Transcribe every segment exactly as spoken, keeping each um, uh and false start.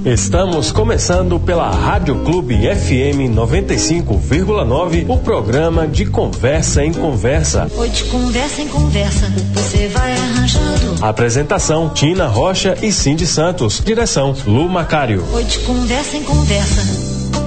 Estamos começando pela Rádio Clube F M noventa e cinco vírgula nove, o programa de Conversa em Conversa. Oi, de conversa em conversa, você vai arranjando. Apresentação: Tina Rocha e Cindy Santos. Direção: Lu Macário. Oi, de conversa em conversa.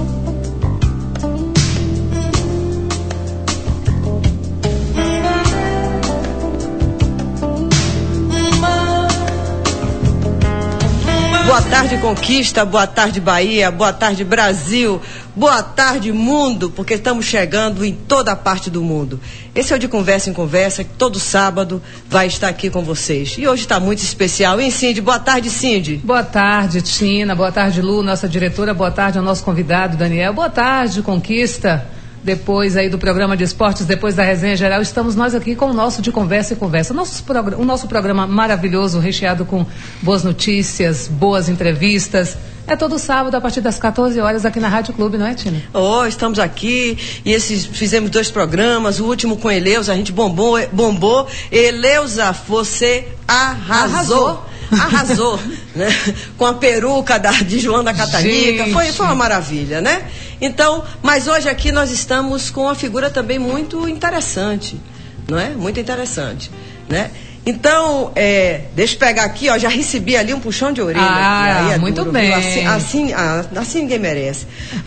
Boa tarde, Conquista, boa tarde, Bahia, boa tarde, Brasil, boa tarde, mundo, porque estamos chegando em toda a parte do mundo. Esse é o de Conversa em Conversa, que todo sábado vai estar aqui com vocês. E hoje está muito especial, hein, Cindy? Boa tarde, Cindy. Boa tarde, Tina, boa tarde, Lu, nossa diretora, boa tarde ao nosso convidado, Daniel, boa tarde, Conquista. Depois aí do programa de esportes, depois da resenha geral, estamos nós aqui com o nosso de Conversa e Conversa. Nosso progr- o nosso programa maravilhoso, recheado com boas notícias, boas entrevistas. É todo sábado a partir das quatorze horas aqui na Rádio Clube, não é, Tina? Oh, estamos aqui e esses, fizemos dois programas, o último com Eleusa, a gente bombou, bombou. Eleusa, você arrasou. Arrasou. Arrasou, né? Com a peruca da, de Joana Catanica, foi, foi uma maravilha, né? Então, mas hoje aqui nós estamos com uma figura também muito interessante, não é? Muito interessante, né? Então, é, deixa eu pegar aqui, ó, já recebi ali um puxão de orelha. Ah, aqui, aí é muito duro, bem. assim, assim, ah, assim ninguém merece.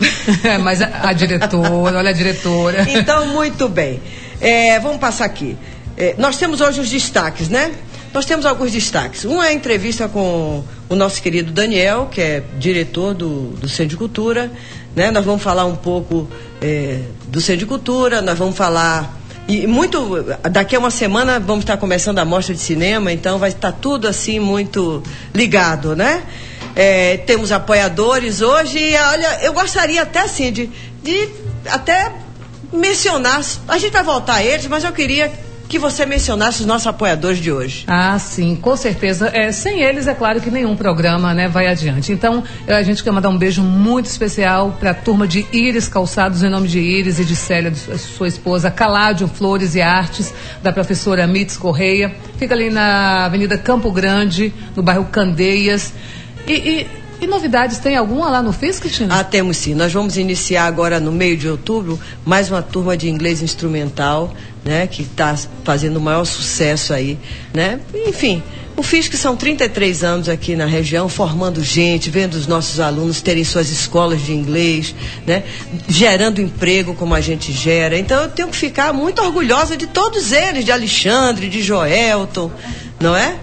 É, mas a, a diretora, olha a diretora. Então, muito bem. É, vamos passar aqui. É, nós temos hoje os destaques, né? Nós temos alguns destaques. Um é a entrevista com o nosso querido Daniel, que é diretor do, do Centro de Cultura, né? Nós vamos falar um pouco é, do Centro de Cultura, nós vamos falar... E muito... Daqui a uma semana vamos estar começando a mostra de cinema, então vai estar tudo assim muito ligado, né? É, temos apoiadores hoje e, olha, eu gostaria até assim de, de até mencionar... A gente vai voltar a eles, mas eu queria... que você mencionasse os nossos apoiadores de hoje. Ah, sim, com certeza. É, sem eles, é claro que nenhum programa, né, vai adiante. Então, a gente quer mandar um beijo muito especial para a turma de Íris Calçados, em nome de Íris e de Célia, de sua esposa, Caládio Flores e Artes, da professora Mitz Correia. Fica ali na Avenida Campo Grande, no bairro Candeias. E... e E novidades, tem alguma lá no F I S C, Tina? Ah, temos sim. Nós vamos iniciar agora no meio de outubro mais uma turma de inglês instrumental, né? Que está fazendo o maior sucesso aí, né? Enfim, o F I S C são trinta e três anos aqui na região, formando gente, vendo os nossos alunos terem suas escolas de inglês, né? Gerando emprego como a gente gera. Então eu tenho que ficar muito orgulhosa de todos eles, de Alexandre, de Joelton, não é?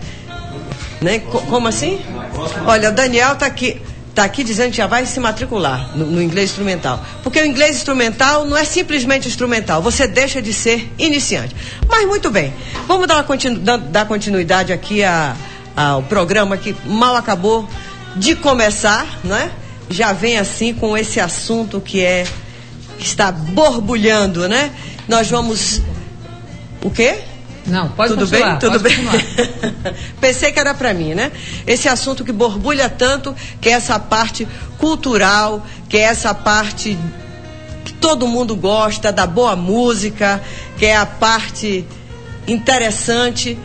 Né? Como assim? Olha, o Daniel está aqui, tá aqui dizendo que já vai se matricular no, no inglês instrumental. Porque o inglês instrumental não é simplesmente instrumental, você deixa de ser iniciante. Mas muito bem, vamos dar, continu, dar continuidade aqui a, a, ao programa que mal acabou de começar, não é? Já vem assim com esse assunto que é que está borbulhando, né? Nós vamos... O quê? Não, pode Tudo continuar, bem? Tudo pode bem? Pensei que era para mim, né? Esse assunto que borbulha tanto, que é essa parte cultural, que é essa parte que todo mundo gosta, da boa música, que é a parte interessante.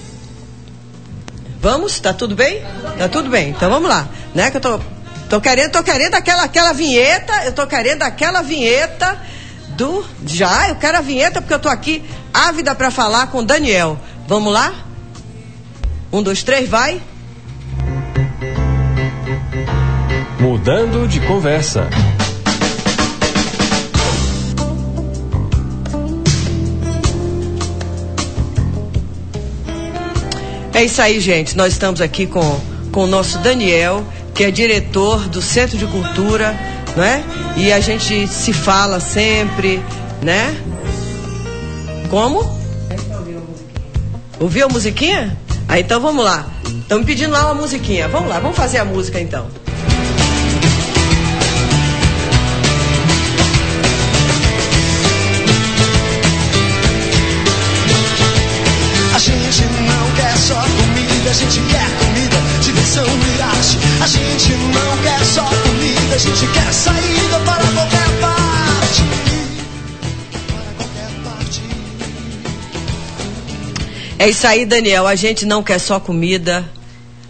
Vamos? Tá tudo bem? Tá tudo bem. Então vamos lá, né? Que eu tô, tô querendo, tô querendo aquela, aquela vinheta, eu tô querendo aquela vinheta do... Já, eu quero a vinheta porque eu tô aqui ávida para falar com o Daniel. Vamos lá? Um, dois, três, vai. Mudando de conversa. É isso aí, gente. Nós estamos aqui com, com o nosso Daniel, que é diretor do Centro de Cultura, não é? E a gente se fala sempre, né? Como? Ouviu a musiquinha? Ah, então vamos lá. Estão me pedindo lá uma musiquinha. Vamos lá, vamos fazer a música então. A gente não quer só comida, a gente quer comida, diversão e arte. A gente não quer só comida, a gente quer saída para qualquer parte. Para qualquer parte. É isso aí, Daniel. A gente não quer só comida,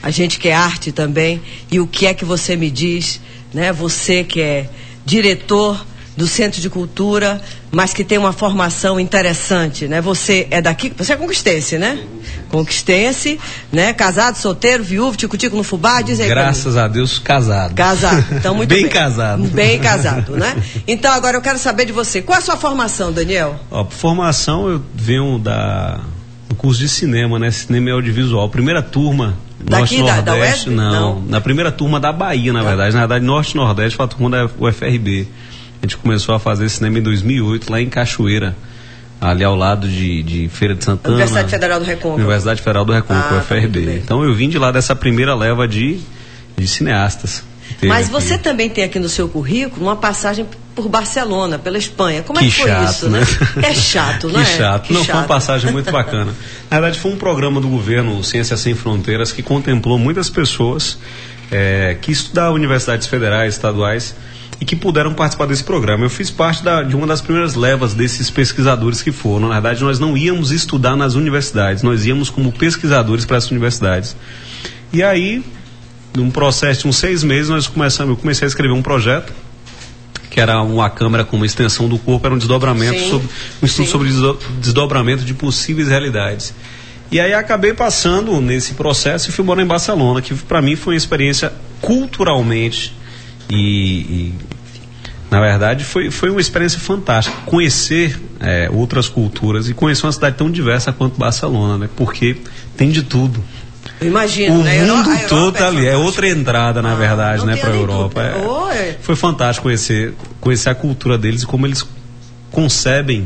a gente que é arte também, e o que é que você me diz, né? Você que é diretor do Centro de Cultura, mas que tem uma formação interessante, né? Você é daqui, você é conquistense, né? Conquistense, né? Casado, solteiro, viúvo, tico-tico no fubá, diz aí. Graças a Deus, casado. Casado, então muito bem. Bem casado. Bem casado, né? Então agora eu quero saber de você. Qual é a sua formação, Daniel? Ó, formação, eu venho da do curso de cinema, né? Cinema e audiovisual. Primeira turma, Daqui, Norte da, Nordeste, da U E S B? não, Não. Na primeira turma da Bahia, na Não. verdade. Na verdade, Norte Nordeste foi a turma da U F R B. A gente começou a fazer cinema em dois mil e oito, lá em Cachoeira, ali ao lado de, de Feira de Santana. Universidade Federal do Recôncavo. Universidade Federal do Recôncavo, Ah, U F R B. muito bem. Então eu vim de lá dessa primeira leva de, de cineastas. que teve Mas aqui. você também tem aqui no seu currículo uma passagem por Barcelona, pela Espanha. Como é Que que foi chato, isso, né? né? É chato, não Que é? chato. Que Não, chato. foi uma passagem muito bacana. Na verdade, foi um programa do governo, Ciências Sem Fronteiras, que contemplou muitas pessoas é, que estudaram universidades federais, estaduais, e que puderam participar desse programa. Eu fiz parte da, de uma das primeiras levas desses pesquisadores que foram. Na verdade, nós não íamos estudar nas universidades, nós íamos como pesquisadores para as universidades. E aí, num processo de uns seis meses, nós começamos, eu comecei a escrever um projeto, que era uma câmera com uma extensão do corpo, era um desdobramento, Sim, sobre, um estudo sim. sobre desdo, desdobramento de possíveis realidades. E aí acabei passando nesse processo e fui morar em Barcelona, que para mim foi uma experiência culturalmente e, e na verdade foi, foi uma experiência fantástica, conhecer é, outras culturas e conhecer uma cidade tão diversa quanto Barcelona, né? Porque tem de tudo. Eu imagino, O né? A Euro- mundo a Europa todo tá é ali, é fantástica. outra entrada, na Ah, verdade, não né, tenho para a nem Europa. dúvida. É, Oi. foi fantástico conhecer, conhecer a cultura deles e como eles concebem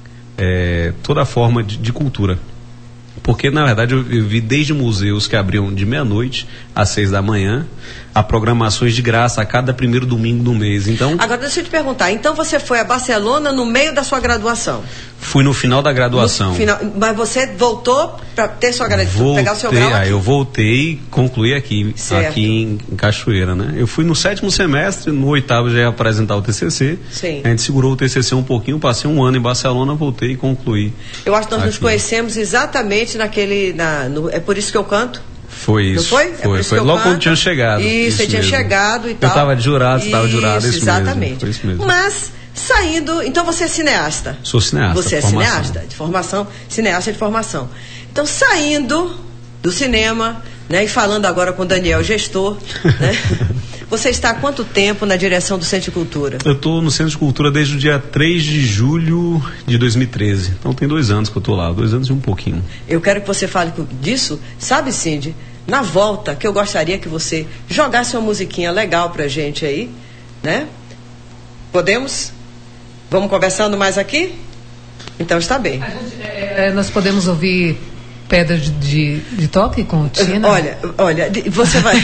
é, toda a forma de, de cultura. Porque, na verdade, eu, eu vi desde museus que abriam de meia-noite às seis da manhã, a programações de graça a cada primeiro domingo do mês. Então, Agora, deixa eu te perguntar. Então, você foi a Barcelona no meio da sua graduação? fui no final da graduação. No final, mas você voltou para ter sua graduação, pegar o seu grau ah, aqui? eu voltei e concluí aqui, Certo. aqui em, em Cachoeira, né? Eu fui no sétimo semestre, no oitavo já ia apresentar o T C C. Sim. A gente segurou o T C C um pouquinho, passei um ano em Barcelona, voltei e concluí. Eu acho que nós nos aqui. conhecemos exatamente naquele... Na, no, é por isso que eu canto? Foi isso. Não foi? É por Foi, isso foi que eu logo canto. quando tinha chegado. Isso, você tinha mesmo. chegado e Eu tal. estava de jurado, você estava de jurado, isso exatamente. mesmo. Foi isso mesmo. Mas, saindo... Então, você é cineasta? Sou cineasta. Você é formação. cineasta de formação, cineasta de formação. Então, saindo do cinema, né, e falando agora com o Daniel, gestor, né, você está há quanto tempo na direção do Centro de Cultura? Eu estou no Centro de Cultura desde o dia três de julho de dois mil e treze. Então tem dois anos que eu estou lá, dois anos e um pouquinho. Eu quero que você fale co- disso. Sabe, Cindy, na volta, que eu gostaria que você jogasse uma musiquinha legal pra gente aí, né? Podemos? Vamos conversando mais aqui? Então está bem. É, nós podemos ouvir Pedra de, de, de Toque com Tina? Olha, olha, de- você vai.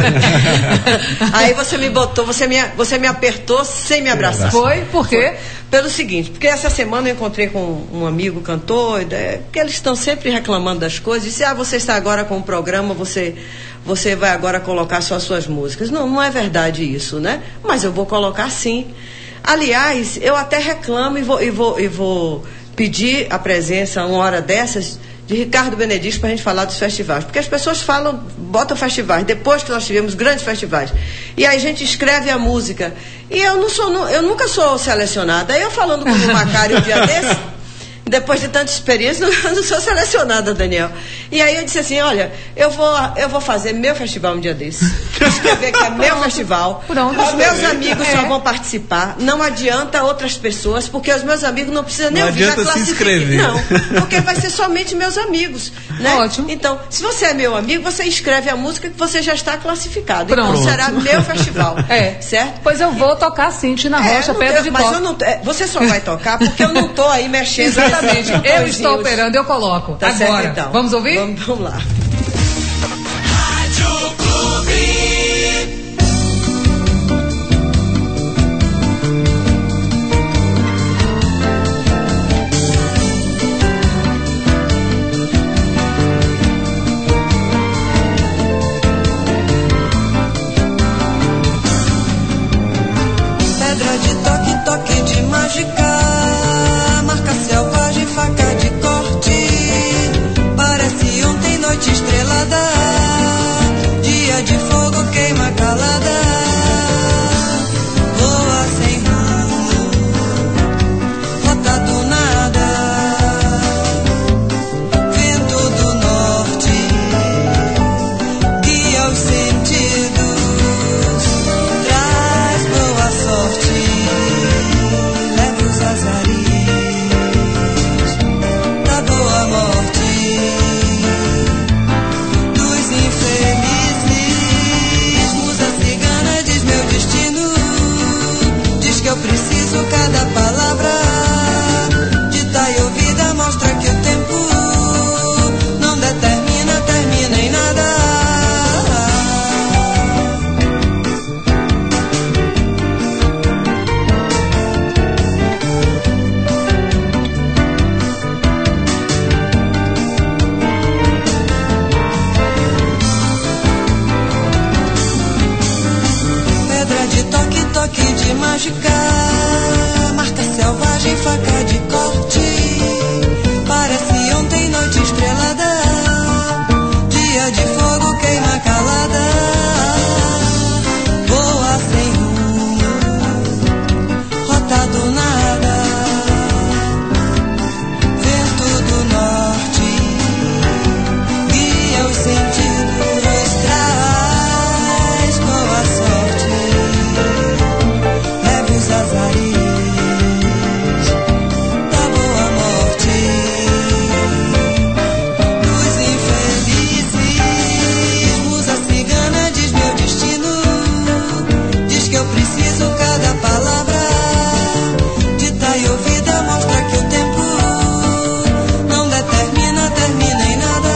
olha. Aí você me botou, você me, você me apertou sem me abraçar. Foi? Por quê? Pelo seguinte, porque essa semana eu encontrei com um amigo cantor, é, que eles estão sempre reclamando das coisas, disse, ah, você está agora com o programa, você, você vai agora colocar só as suas músicas. Não, não é verdade isso, né? Mas eu vou colocar sim. Aliás, eu até reclamo e vou, e vou, e vou pedir a presença, uma hora dessas, de Ricardo Benedito para a gente falar dos festivais. Porque as pessoas falam, botam festivais, depois que nós tivemos grandes festivais. E aí a gente escreve a música. E eu não sou, eu nunca sou selecionada. Aí eu falando com o Macário um dia desse, depois de tanta experiência, eu não sou selecionada, Daniel. E aí eu disse assim, olha, eu vou, eu vou fazer meu festival um dia desse. Escrever que é meu festival. Pronto. Os meus amigos É. só vão participar. Não adianta outras pessoas, porque os meus amigos não precisam nem Não ouvir, já adianta se classifiquem. inscrever. Não, porque vai ser somente meus amigos, né? Ótimo. Então, se você é meu amigo, você escreve a música que você já está classificado. Pronto. Então será meu festival. É. Certo? Pois eu vou tocar sim, Tina É, Rocha, não Pedra tem- de mas Toque. eu não, é, você só vai tocar porque eu não estou aí mexendo. Exatamente. nesses Eu botõezinhos. estou operando, eu coloco. Tá Agora. certo, então. Vamos ouvir? Vamos, vamos lá. Pedra de toque, toque de mágica. Marca selvagem, faca de corte. Parece ontem noite estrelada. mágica, marca selvagem, faca de corte. Parece ontem noite estrelada, dia de fogo queima calada. Voa sem rumo, rota do nada. Vento do norte, guia os sentidos, traz boa sorte. Leve os azaris da boa morte dos infelizes. Musa cigana diz meu destino, diz que eu preciso cada palavra dita e ouvida, mostra que o tempo não determina, termina em nada.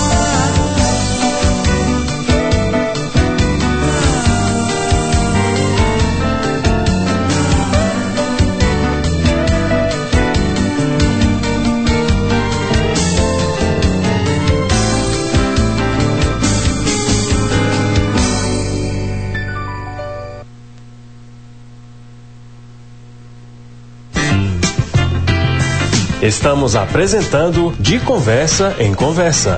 Estamos apresentando De Conversa em Conversa.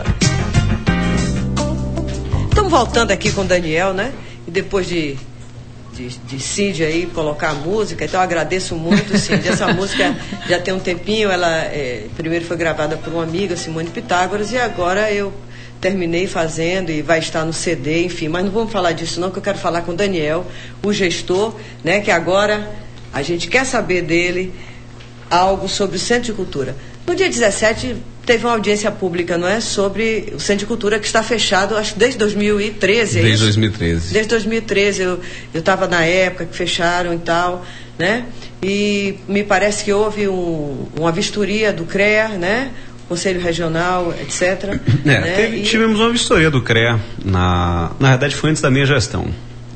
Estamos voltando aqui com o Daniel, né? E depois de, de, de Cid aí colocar a música, então eu agradeço muito, Cid. Essa música já tem um tempinho, ela é, primeiro foi gravada por uma amiga, Simone Pitágoras, e agora eu terminei fazendo e vai estar no C D, enfim. Mas não vamos falar disso não, que eu quero falar com o Daniel, o gestor, né? Que agora a gente quer saber dele algo sobre o Centro de Cultura. No dia dezessete teve uma audiência pública, não é? Sobre o Centro de Cultura, que está fechado, acho que desde dois mil e treze, é Desde isso? dois mil e treze. Desde dois mil e treze, eu estava na época que fecharam e tal, né? E me parece que houve um, uma vistoria do CREA, né? Conselho Regional, etcétera. É, né? teve, e... Tivemos uma vistoria do CREA, na, na verdade foi antes da minha gestão.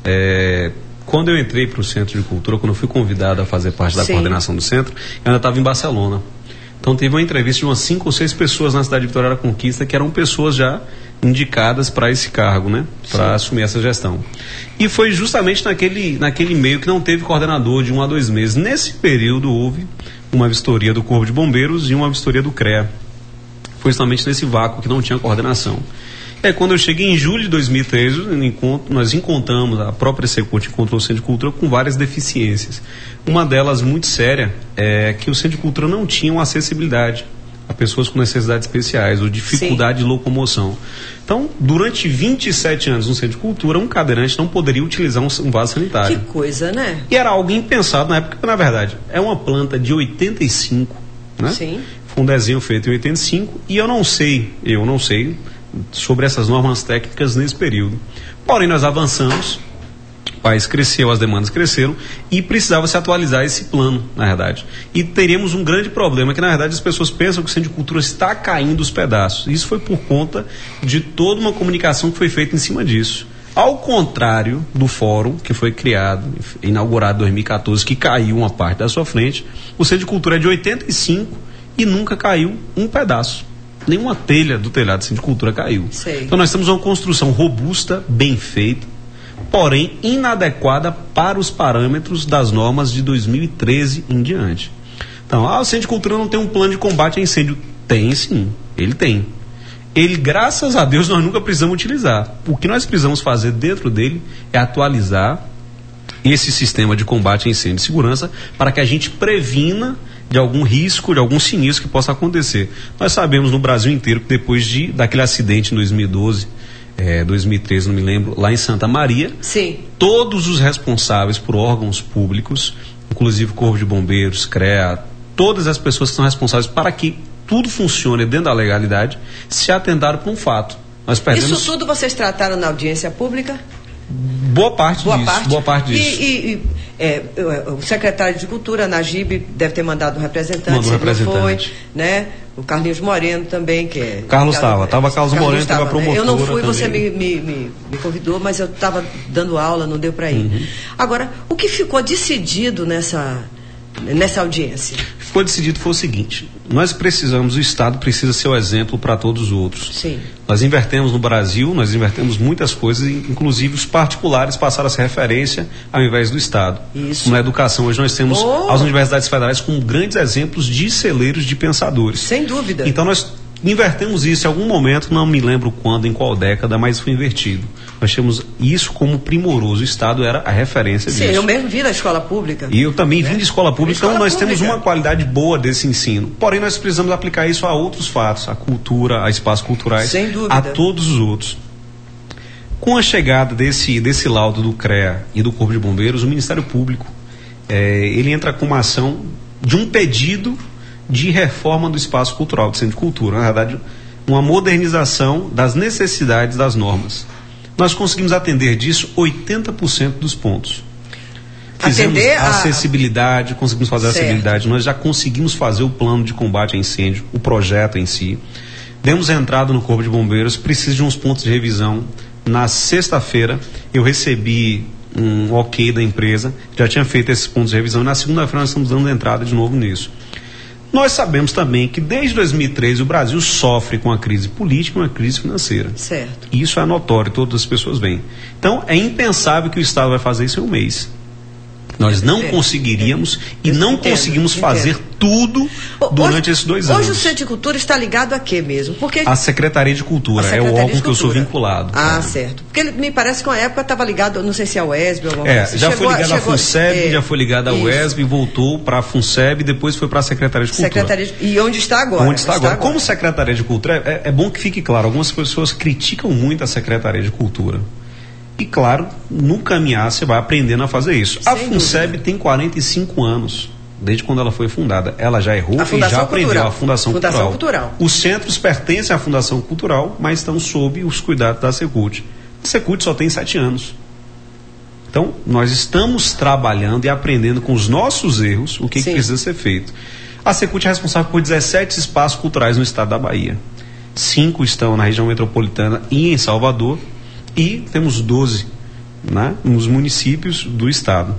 É, quando eu entrei para o Centro de Cultura, quando eu fui convidado a fazer parte da Sim. coordenação do centro, eu ainda estava em Barcelona. Então teve uma entrevista de umas cinco ou seis pessoas na cidade de Vitória da Conquista, que eram pessoas já indicadas para esse cargo, né? Para assumir essa gestão. E foi justamente naquele, naquele meio que não teve coordenador de um a dois meses. Nesse período houve uma vistoria do Corpo de Bombeiros e uma vistoria do CREA. Foi justamente nesse vácuo que não tinha coordenação. É, quando eu cheguei em julho de dois mil e treze, nós encontramos, a própria Secult encontrou o Centro de Cultura com várias deficiências. Uma delas muito séria é que o Centro de Cultura não tinha uma acessibilidade a pessoas com necessidades especiais ou dificuldade Sim. de locomoção. Então, durante vinte e sete anos no Centro de Cultura, um cadeirante não poderia utilizar um, um vaso sanitário. Que coisa, né? E era algo impensado na época, porque, na verdade, é uma planta de oitenta e cinco, né? Sim. Foi um desenho feito em oitenta e cinco, e eu não sei, eu não sei... sobre essas normas técnicas nesse período. Porém, nós avançamos, o país cresceu, as demandas cresceram e precisava se atualizar esse plano, na verdade. E teríamos um grande problema, que na verdade as pessoas pensam que o Centro de Cultura está caindo os pedaços. Isso foi por conta de toda uma comunicação que foi feita em cima disso. Ao contrário do fórum, que foi criado, inaugurado em dois mil e catorze, que caiu uma parte da sua frente, o Centro de Cultura é de oitenta e cinco e nunca caiu um pedaço. Nenhuma telha do telhado do Centro de Cultura caiu. Sei. Então nós temos uma construção robusta, bem feita, porém inadequada para os parâmetros das normas de dois mil e treze em diante. Então, ah, o Centro de Cultura não tem um plano de combate a incêndio. Tem sim, ele tem. Ele, graças a Deus, nós nunca precisamos utilizar. O que nós precisamos fazer dentro dele é atualizar esse sistema de combate a incêndio e segurança para que a gente previna de algum risco, de algum sinistro que possa acontecer. Nós sabemos no Brasil inteiro que depois de, daquele acidente em dois mil e doze, é, dois mil e treze, não me lembro, lá em Santa Maria, Sim. todos os responsáveis por órgãos públicos, inclusive Corpo de Bombeiros, CREA, todas as pessoas que são responsáveis para que tudo funcione dentro da legalidade, se atentaram para um fato. Nós perdemos... Isso tudo vocês trataram na audiência pública? Boa parte boa disso. Parte. Boa parte disso. E, e, e é, o secretário de Cultura, Najib, deve ter mandado um representante. Mandou um representante. Foi, né? O Carlinhos Moreno também, que é... Carlos estava, estava Carlos, Carlos Moreno, estava a promotora. Eu não fui, também. você me, me, me, me convidou, mas eu estava dando aula, não deu para ir. Uhum. Agora, o que ficou decidido nessa, nessa audiência? Foi decidido foi o seguinte: nós precisamos, o Estado precisa ser o exemplo para todos os outros. Sim. Nós invertemos no Brasil, nós invertemos muitas coisas, inclusive os particulares passaram a ser referência ao invés do Estado. Isso. Na educação, hoje nós temos Oh. as universidades federais como grandes exemplos de celeiros de pensadores. Sem dúvida. Então nós invertemos isso em algum momento, não me lembro quando, em qual década, mas foi invertido. Nós temos isso como primoroso. O Estado era a referência Sim, disso. eu mesmo vim da escola pública. E eu também vim de escola pública, Escola então nós pública. temos uma qualidade boa desse ensino. Porém, nós precisamos aplicar isso a outros fatos, a cultura, a espaços culturais, Sem dúvida. a todos os outros. Com a chegada desse, desse laudo do CREA e do Corpo de Bombeiros, o Ministério Público, eh, ele entra com uma ação de um pedido de reforma do espaço cultural, do Centro de Cultura. Na verdade, uma modernização das necessidades das normas. Nós conseguimos atender disso oitenta por cento dos pontos. Fizemos Atender a... acessibilidade, conseguimos fazer a Certo. acessibilidade, nós já conseguimos fazer o plano de combate a incêndio, o projeto em si. Demos entrada no Corpo de Bombeiros, precisa de uns pontos de revisão. Na sexta-feira, eu recebi um ok da empresa, já tinha feito esses pontos de revisão, e na segunda-feira nós estamos dando entrada de novo nisso. Nós sabemos também que desde dois mil e treze o Brasil sofre com a crise política e uma crise financeira. Certo. Isso é notório, todas as pessoas veem. Então, é impensável que o Estado vai fazer isso em um mês. Nós não É, conseguiríamos é. e não Entendo, conseguimos entendo. fazer tudo durante hoje, esses dois anos. Hoje o Centro de Cultura está ligado a quê mesmo? Porque A Secretaria de Cultura A é Secretaria o órgão de que eu sou Cultura. vinculado. Ah, É. certo. Porque ele, me parece que uma época estava ligado, não sei se é o ESB ou alguma É, coisa. já Chegou- foi ligado à chegou- FUNSEB, é, já foi ligado à isso. U E S B, voltou para a FUNSEB e depois foi para a Secretaria de Cultura. Secretaria de- E onde está agora? Onde está agora? Como Secretaria de Cultura, é, é bom que fique claro, algumas pessoas criticam muito a Secretaria de Cultura. E claro, no caminhar você vai aprendendo a fazer isso. Sem a FUNSEB dúvida. tem quarenta e cinco anos, desde quando ela foi fundada. Ela já errou A e Fundação já aprendeu Cultural. a Fundação, Fundação Cultural. Cultural. Os centros pertencem à Fundação Cultural, mas estão sob os cuidados da Secult. A Secult só tem sete anos. Então, nós estamos trabalhando e aprendendo com os nossos erros o que, que Sim. precisa ser feito. A Secult é responsável por dezessete espaços culturais no estado da Bahia. Cinco estão na região metropolitana e em Salvador. E temos doze, né, nos municípios do estado.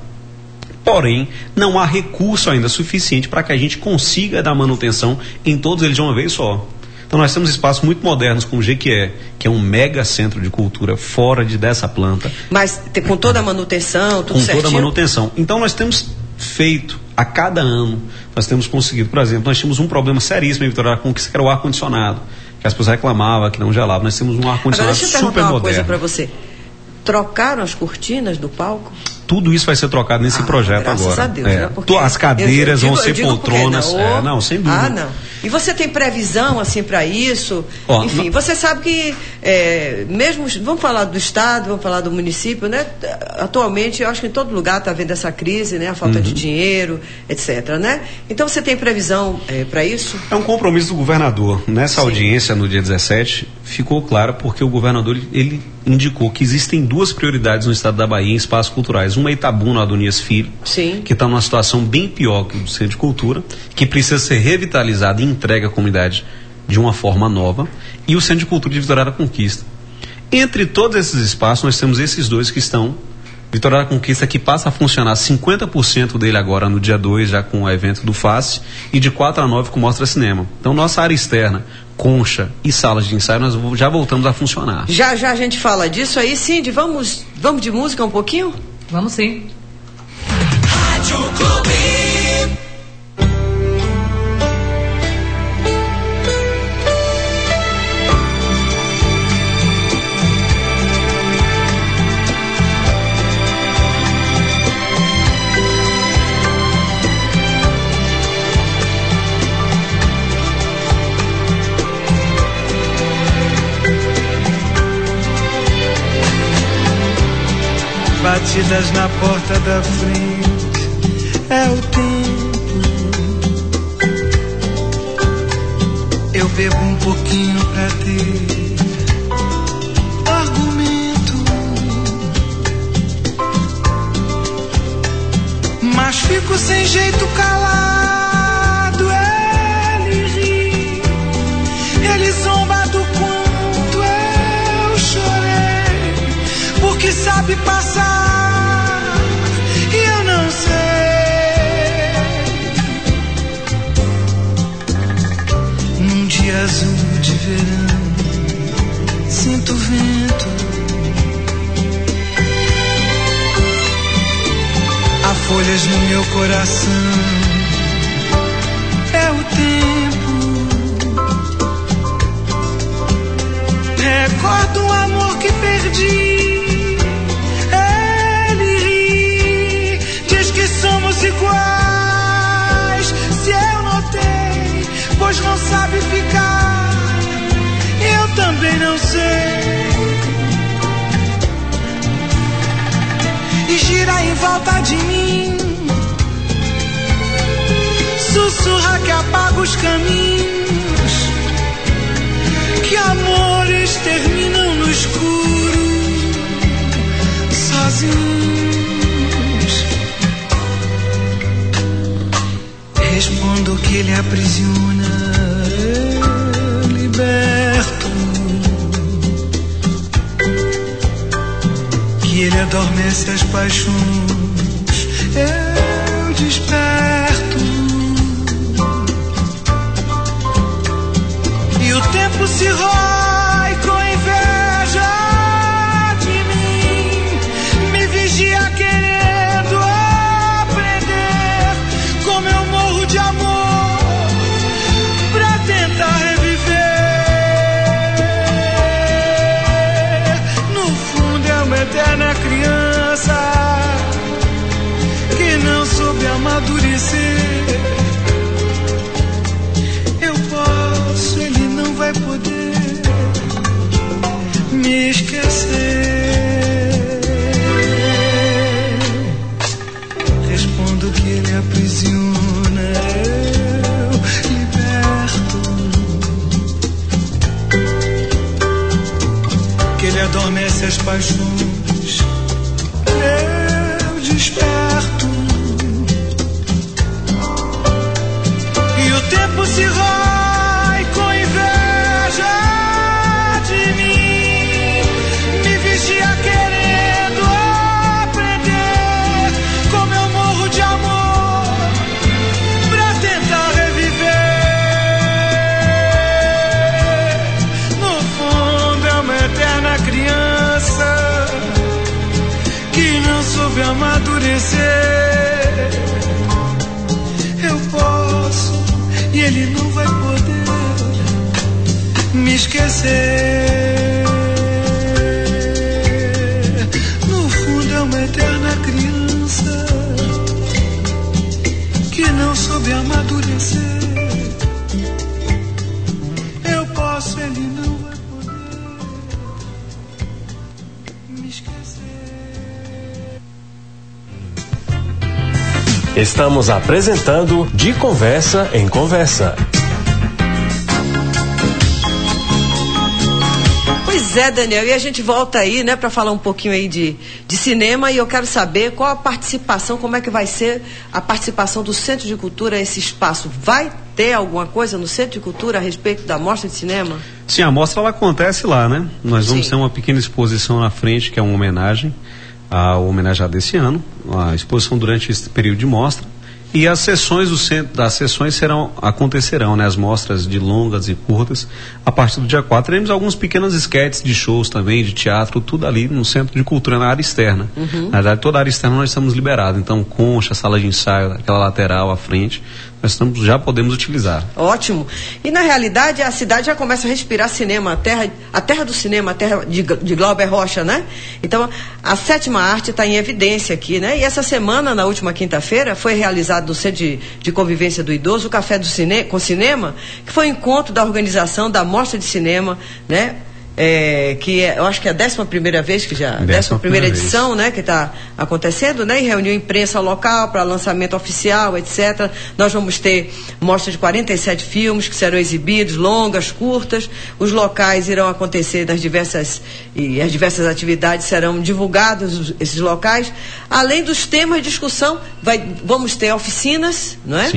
Porém, não há recurso ainda suficiente para que a gente consiga dar manutenção em todos eles de uma vez só. Então nós temos espaços muito modernos como o Jequié, que é um mega centro de cultura fora de dessa planta. Mas te- com toda a manutenção, tudo Com certinho? toda a manutenção. Então nós temos feito, a cada ano, nós temos conseguido, por exemplo, nós tínhamos um problema seríssimo em Vitória da Conquista, que era o ar-condicionado, que as pessoas reclamavam que não gelava. Nós temos um Agora ar-condicionado deixa eu perguntar super uma coisa moderno. para você. Trocaram as cortinas do palco? Tudo isso vai ser trocado nesse Ah, projeto graças agora. a Deus, É. né? Porque As cadeiras eu- eu vão digo- ser eu digo porque poltronas. não. É, não, sem dúvida. Ah, não. E você tem previsão assim para isso? Ó, Enfim, não- você sabe que é, mesmo vamos falar do estado, vamos falar do município, né? Atualmente, eu acho que em todo lugar está havendo essa crise, né? A falta Uhum. de dinheiro, etc. Né? Então você tem previsão é, para isso? É um compromisso do governador. Nessa Sim. audiência, no dia dezessete, ficou claro porque o governador ele, ele indicou que existem duas prioridades no estado da Bahia em espaços culturais. Uma é Itabuna, Adonias Filho, Sim. que está numa situação bem pior que o do Centro de Cultura, que precisa ser revitalizada e entregue à comunidade de uma forma nova, e o Centro de Cultura de Vitória da Conquista. Entre todos esses espaços, nós temos esses dois que estão. Vitória da Conquista, que passa a funcionar cinquenta por cento dele agora no dia dois, já com o evento do F A C, e de quatro a nove com Mostra Cinema. Então, nossa área externa, concha e salas de ensaio, nós já voltamos a funcionar. Já já a gente fala disso aí, Cindy. Vamos, vamos de música um pouquinho? Vamos sim. Rádio Clube. Batidas na porta da frente, é o tempo. Eu bebo um pouquinho pra ter argumento, mas fico sem jeito calado. Ele ri, ele zomba do quanto eu chorei, porque sabe passar e eu não sei. verão, sinto o vento. Há folhas no meu coração, é o tempo. Recordo um amor que perdi. Ele ri, diz que somos iguais. Se eu notei, pois não sabe ficar, eu também não sei. E gira em volta de mim, sussurra que apaga os caminhos, que amores terminam no escuro, sozinhos. Respondo que ele aprisiona, eu liberto, que ele adormece as paixões, eu desperto. E o tempo se rói com inveja de mim, me vigia querendo aprender como eu morro de amor pra tentar reviver. No fundo é uma eterna criança que não soube amadurecer. Eu posso, ele não vai poder me esquecer. Respondo que ele aprisiona, eu liberto, que ele adormece as paixões, eu desperto. E o tempo se rói com inveja de mim, me vigia querendo aprender como eu morro de amor pra tentar reviver. No fundo é uma eterna criança que não soube amadurecer. Eu posso e ele não vai poder me esquecer. No fundo é uma eterna criança que não soube amadurecer. Eu posso, ele não vai poder me esquecer. Estamos apresentando De Conversa em Conversa. Pois é, Daniel, e a gente volta aí, né, para falar um pouquinho aí de, de cinema, e eu quero saber qual a participação, como é que vai ser a participação do Centro de Cultura, esse espaço. Vai ter alguma coisa no Centro de Cultura a respeito da Mostra de Cinema? Sim, a mostra ela acontece lá, né? Nós vamos Sim. ter uma pequena exposição na frente, que é uma homenagem ao homenageado desse ano, a exposição durante esse período de mostra, e as sessões do centro, das sessões serão, acontecerão, né, as mostras de longas e curtas, a partir do dia quatro. Teremos alguns pequenos esquetes de shows também, de teatro, tudo ali no Centro de Cultura, na área externa. Uhum. Na verdade, toda a área externa nós estamos liberados, então concha, sala de ensaio, aquela lateral à frente, nós estamos, já podemos utilizar. Ótimo. E na realidade a cidade já começa a respirar cinema, a terra, a terra do cinema, a terra de, de Glauber Rocha, né? Então a sétima arte está em evidência aqui, né? E essa semana, na última quinta-feira, foi realizado no Centro de, de Convivência do Idoso o Café do Cine, com Cinema, que foi um encontro da organização da Mostra de Cinema, né? É, que é, eu acho que é a décima primeira vez que já, décima primeira edição, né, que está acontecendo, né, e reuniu imprensa local para lançamento oficial, etcétera. Nós vamos ter mostra de quarenta e sete filmes que serão exibidos, longas, curtas. Os locais irão acontecer nas diversas e as diversas atividades serão divulgados esses locais. Além dos temas de discussão, vai, vamos ter oficinas, não é? Sim.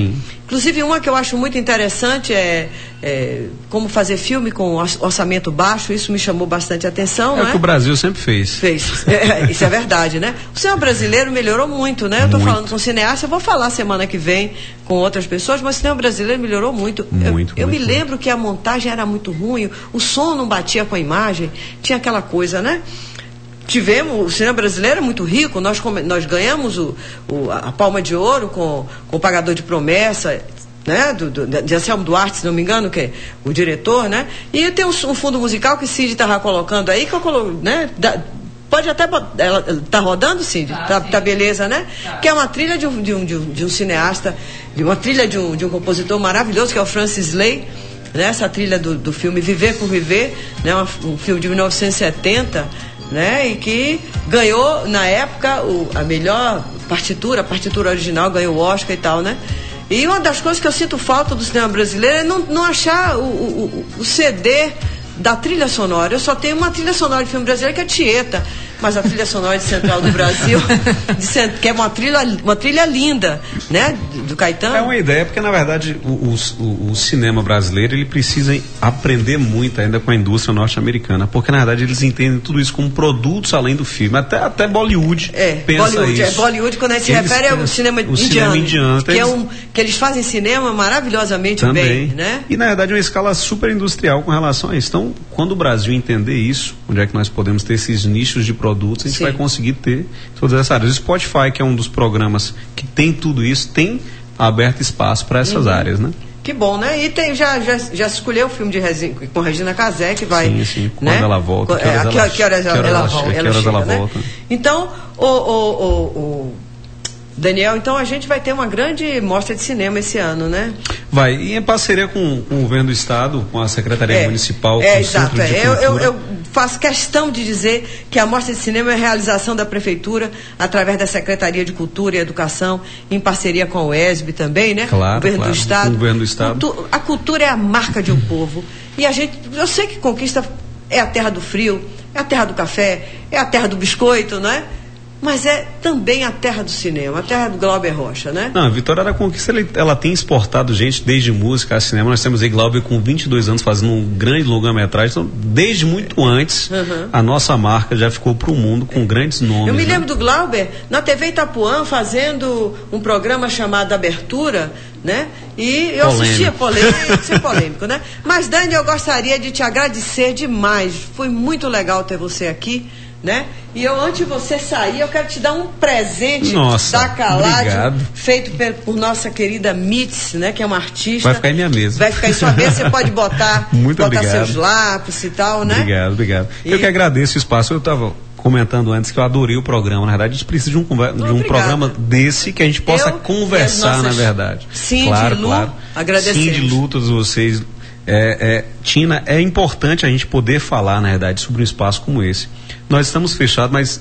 Inclusive, uma que eu acho muito interessante é, é como fazer filme com orçamento baixo. Isso me chamou bastante atenção. É o né? que o Brasil sempre fez. Fez. É, isso é verdade, né? O cinema brasileiro melhorou muito, né? Eu estou falando com cineasta, eu vou falar semana que vem com outras pessoas, mas o cinema brasileiro melhorou muito. Muito, eu eu muito, me lembro que a montagem era muito ruim, o som não batia com a imagem, tinha aquela coisa, né? Tivemos, o cinema brasileiro é muito rico, nós, nós ganhamos o, o, a Palma de Ouro com, com o Pagador de Promessa, né, do, do, de Anselmo Duarte, se não me engano, que é o diretor, né? E tem um, um fundo musical que Cid estava colocando aí, que eu coloco, né? Da, pode até, ela tá rodando, Cid? Ah, tá, tá beleza, né? Ah. Que é uma trilha de um, de um, de um, de um cineasta, de uma trilha de um, de um compositor maravilhoso, que é o Francis Lay, né? Essa trilha do, do filme Viver por Viver, né? Um, um filme de mil novecentos e setenta, né? E que ganhou, na época, o, a melhor partitura, a partitura original, ganhou o Oscar e tal, né? E uma das coisas que eu sinto falta do cinema brasileiro é não, não achar o, o, o C D da trilha sonora. Eu só tenho uma trilha sonora de filme brasileiro que é Tieta, mas a trilha sonora de Central do Brasil, de, que é uma trilha, uma trilha linda, né, do Caetano. É uma ideia, porque na verdade o, o, o cinema brasileiro ele precisa aprender muito ainda com a indústria norte-americana, porque na verdade eles entendem tudo isso como produtos além do filme, até, até Bollywood é, pensa Bollywood, isso. É, Bollywood, quando a gente se eles refere ao cinema o indiano, cinema indiano que, eles... é um, que eles fazem cinema maravilhosamente também, bem, né? E na verdade é uma escala super industrial com relação a isso. Então, quando o Brasil entender isso, onde é que nós podemos ter esses nichos de produtos, a gente Sim. vai conseguir ter todas essas áreas. O Spotify, que é um dos programas que tem tudo isso, tem aberto espaço para essas uhum. áreas, né? Que bom, né? E tem, já, já, já se escolheu o filme de Regi, com Regina Casé, que vai... Sim, sim, quando né? ela volta. Que horas, é, ela, que, que horas, ela, que horas ela, ela, volta, que ela horas chega, ela né? volta. Então, o, o, o, o Daniel, então a gente vai ter uma grande mostra de cinema esse ano, né? Vai, e em parceria com, com o governo do estado, com a Secretaria é, Municipal, é, com o exato, Centro de é. Cultura. Eu, eu, eu faço questão de dizer que a mostra de cinema é a realização da Prefeitura através da Secretaria de Cultura e Educação, em parceria com o E S B também, né? Claro, governo claro, do Estado. o governo do Estado. Cultu- a cultura é a marca de um povo. E a gente, eu sei que Conquista é a terra do frio, é a terra do café, é a terra do biscoito, não é? Mas é também a terra do cinema, a terra do Glauber Rocha, né? Não, a Vitória da Conquista, ela, ela tem exportado gente desde música a cinema. Nós temos aí Glauber com vinte e dois anos fazendo um grande longa-metragem. Então, desde muito antes, uhum. a nossa marca já ficou para o mundo com grandes nomes. Eu me né? lembro do Glauber na T V Itapuã fazendo um programa chamado Abertura, né? E eu polêmico. assistia polêmico, ser polêmico, né? Mas, Dani, eu gostaria de te agradecer demais. Foi muito legal ter você aqui, né? E eu, antes de você sair, eu quero te dar um presente nossa, da Caládio, obrigado. feito por, por nossa querida Mitz, né? Que é uma artista. Vai ficar em minha mesa. Vai ficar em sua mesa, você pode botar, muito botar obrigado. seus lápis e tal, né? Obrigado, obrigado. E... Eu que agradeço o espaço. Eu estava comentando antes que eu adorei o programa. Na verdade, a gente precisa de um, de um programa desse que a gente possa eu, conversar, na verdade. Sim, claro, de Lu, claro. agradecemos. Sim, de Lu, todos vocês. É, é, Tina, é importante a gente poder falar, na verdade, sobre um espaço como esse. Nós estamos fechados, mas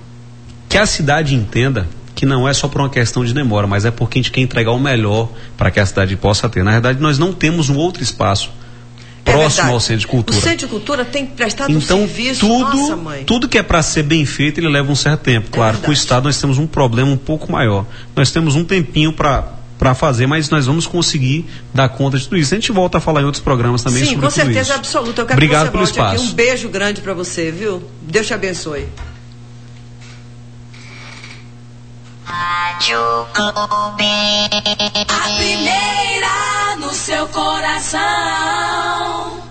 que a cidade entenda que não é só por uma questão de demora, mas é porque a gente quer entregar o melhor para que a cidade possa ter. Na verdade, nós não temos um outro espaço é próximo verdade. ao Centro de Cultura. O Centro de Cultura tem prestado então, um serviço, tudo, nossa, mãe. tudo que é para ser bem feito, ele leva um certo tempo. Claro, é com o Estado nós temos um problema um pouco maior. Nós temos um tempinho para para fazer, mas nós vamos conseguir dar conta de tudo isso. A gente volta a falar em outros programas também Sim, sobre com tudo isso. certeza absoluta. Eu quero Obrigado que você pelo volte espaço. Aqui. Um beijo grande para você, viu? Deus te abençoe. Rádio Clube. A primeira no seu coração.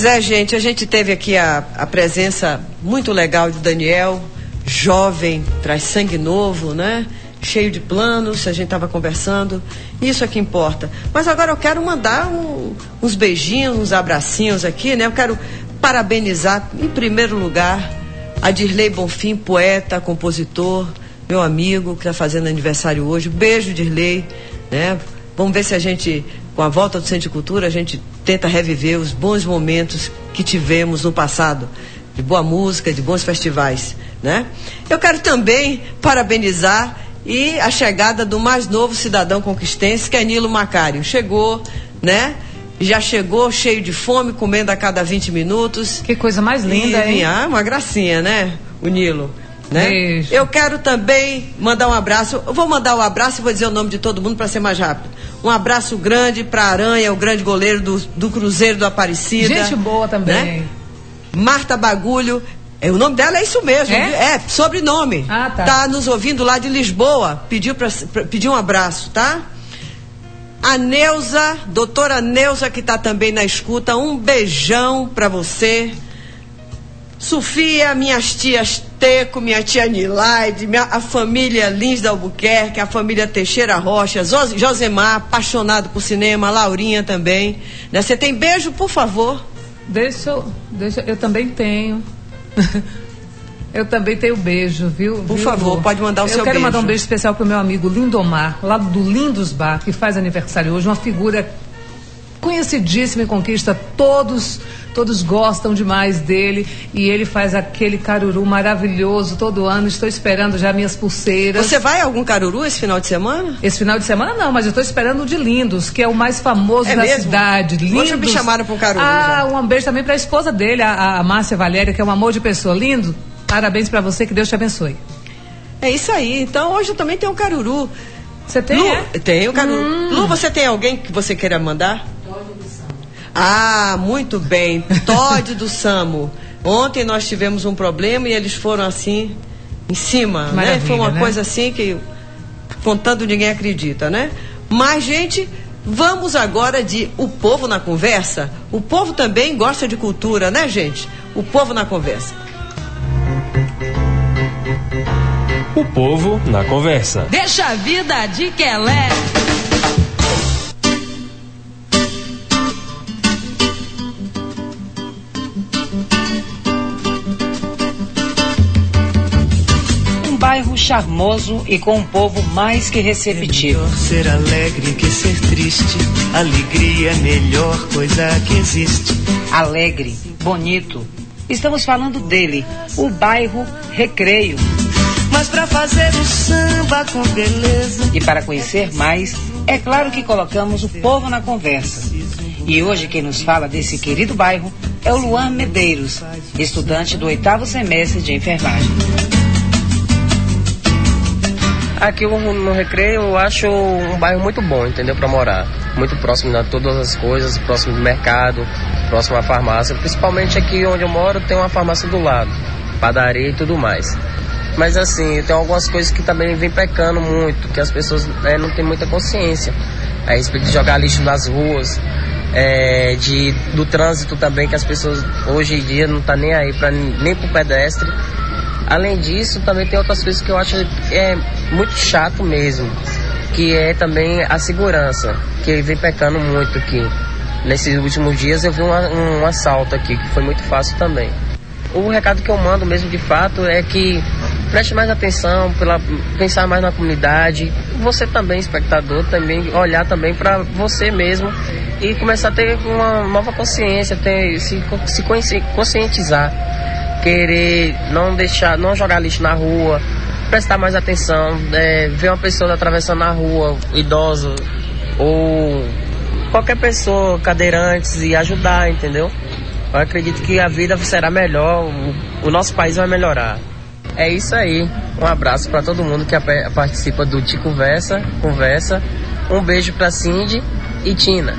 é, gente, a gente teve aqui a, a presença muito legal de Daniel, jovem, traz sangue novo, né? Cheio de planos, a gente estava conversando, isso é que importa. Mas agora eu quero mandar um, uns beijinhos, uns abracinhos aqui, né? Eu quero parabenizar, em primeiro lugar, a Dirley Bonfim, poeta, compositor, meu amigo, que está fazendo aniversário hoje. Beijo, Dirley, né? Vamos ver se a gente, com a volta do Centro de Cultura, a gente tenta reviver os bons momentos que tivemos no passado, de boa música, de bons festivais, né? Eu quero também parabenizar e a chegada do mais novo cidadão conquistense, que é Nilo Macário. Chegou, né? Já chegou cheio de fome, comendo a cada vinte minutos. Que coisa mais linda, e, hein? Ah, uma gracinha, né? O Nilo. Né? Beijo. Eu quero também mandar um abraço. Eu vou mandar um abraço e vou dizer o nome de todo mundo para ser mais rápido. Um abraço grande para Aranha, o grande goleiro do, do Cruzeiro do Aparecida. Gente boa também. Né? Marta Bagulho. É, o nome dela é isso mesmo. É, é sobrenome. Ah, tá. Tá nos ouvindo lá de Lisboa. Pediu pra, pra, pediu um abraço, tá? A Neuza, doutora Neuza, que tá também na escuta. Um beijão para você. Sofia, minhas tias Teco, minha tia Nilaide, minha, a família Lins da Albuquerque, a família Teixeira Rocha, Josemar, apaixonado por cinema, Laurinha também. Né? Você tem beijo, por favor? Deixa eu, deixa, eu também tenho. Eu também tenho beijo, viu? Por viu? favor, pode mandar o eu seu beijo. Eu quero mandar um beijo especial pro meu amigo Lindomar, lá do Lindos Bar, que faz aniversário hoje, uma figura conhecidíssima em Conquista, todos todos gostam demais dele, e ele faz aquele caruru maravilhoso todo ano. Estou esperando já minhas pulseiras. Você vai a algum caruru esse final de semana? Esse final de semana não, mas eu estou esperando o de Lindos, que é o mais famoso é da mesmo? cidade. Lindos. Hoje me chamaram para um caruru. Ah, já. Um beijo também para a esposa dele, a, a Márcia Valéria, que é um amor de pessoa. Lindo, parabéns para você, que Deus te abençoe. É isso aí. Então hoje eu também tenho um caruru. Você tem? Lu, é? Tenho caruru. Hum. Lu, você tem alguém que você queira mandar? Ah, muito bem. Todd do Samo. Ontem nós tivemos um problema e eles foram assim, em cima, né? Foi uma né? coisa assim que, contando, ninguém acredita, né? Mas, gente, vamos agora de O Povo na Conversa. O povo também gosta de cultura, né, gente? O Povo na Conversa. O Povo na Conversa. Deixa a vida de que ela é. Bairro charmoso e com um povo mais que receptivo. É melhor ser alegre que ser triste. Alegria é a melhor coisa que existe. Alegre, bonito. Estamos falando dele, o bairro Recreio. Mas pra fazer o samba com beleza. E para conhecer mais, é claro que colocamos o povo na conversa. E hoje quem nos fala desse querido bairro é o Luan Medeiros, estudante do oitavo semestre de enfermagem. Aqui no Recreio eu acho um bairro muito bom, entendeu? Para morar. Muito próximo de todas as coisas, próximo do mercado, próximo à farmácia. Principalmente aqui onde eu moro tem uma farmácia do lado, padaria e tudo mais. Mas assim, tem algumas coisas que também vem pecando muito, que as pessoas né, não têm muita consciência. A respeito de jogar lixo nas ruas, é, de, do trânsito também, que as pessoas hoje em dia não tá nem aí pra, nem pro pedestre. Além disso, também tem outras coisas que eu acho é muito chato mesmo, que é também a segurança, que vem pecando muito aqui. Nesses últimos dias eu vi uma, um assalto aqui, que foi muito fácil também. O recado que eu mando mesmo de fato é que preste mais atenção, pela, pensar mais na comunidade, você também, espectador, também olhar também para você mesmo e começar a ter uma nova consciência, ter, se, se conscientizar. Querer não deixar, não jogar lixo na rua, prestar mais atenção, é, ver uma pessoa atravessando a rua, idosa ou qualquer pessoa, cadeirantes, e ajudar, entendeu? Eu acredito que a vida será melhor, o, o nosso país vai melhorar. É isso aí, um abraço para todo mundo que participa do Te Conversa, Conversa, um beijo para Cindy e Tina.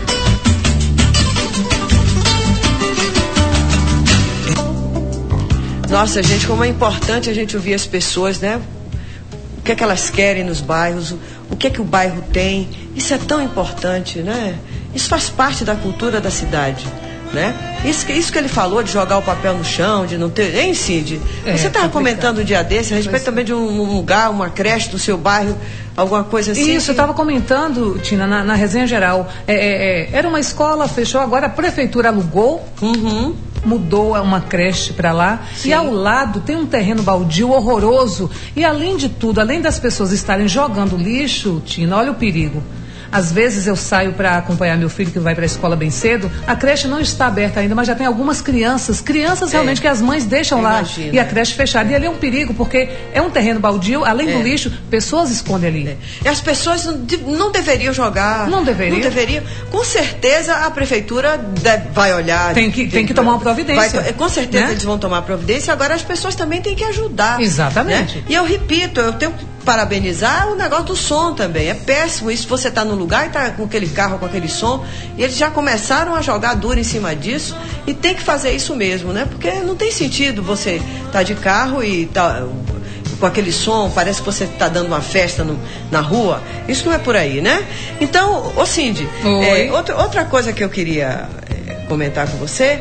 Nossa, gente, como é importante a gente ouvir as pessoas, né? O que é que elas querem nos bairros, o que é que o bairro tem. Isso é tão importante, né? Isso faz parte da cultura da cidade. né? Isso, isso que ele falou de jogar o papel no chão, de não ter... Hein, Cid? É, você estava comentando um dia desse a respeito também de um, um lugar, uma creche do seu bairro, alguma coisa assim? Isso, que... eu estava comentando, Tina, na, na resenha geral. É, é, é, era uma escola, fechou, agora a prefeitura alugou, uhum. mudou uma creche para lá. Sim. E ao lado tem um terreno baldio horroroso. E além de tudo, além das pessoas estarem jogando lixo, Tina, olha o perigo. Às vezes eu saio para acompanhar meu filho que vai para a escola bem cedo, a creche não está aberta ainda, mas já tem algumas crianças, crianças é. realmente que as mães deixam lá e a creche fechada. E ali é um perigo, porque é um terreno baldio, além é. do lixo, pessoas escondem ali. É. E as pessoas não deveriam jogar. Não deveriam. Não deveriam. Com certeza a prefeitura deve, vai olhar. Tem que, tem, tem que tomar uma providência. Vai, com certeza, né? Eles vão tomar providência. Agora as pessoas também têm que ajudar. Exatamente. Né? E eu repito, eu tenho que parabenizar o negócio do som também. É péssimo isso, você está no lugar e está com aquele carro, com aquele som, e eles já começaram a jogar duro em cima disso, e tem que fazer isso mesmo, né? Porque não tem sentido você estar tá de carro e tá com aquele som, parece que você está dando uma festa no, na rua. Isso não é por aí, né? Então, ô Cindy, é, outra, outra coisa que eu queria é, comentar com você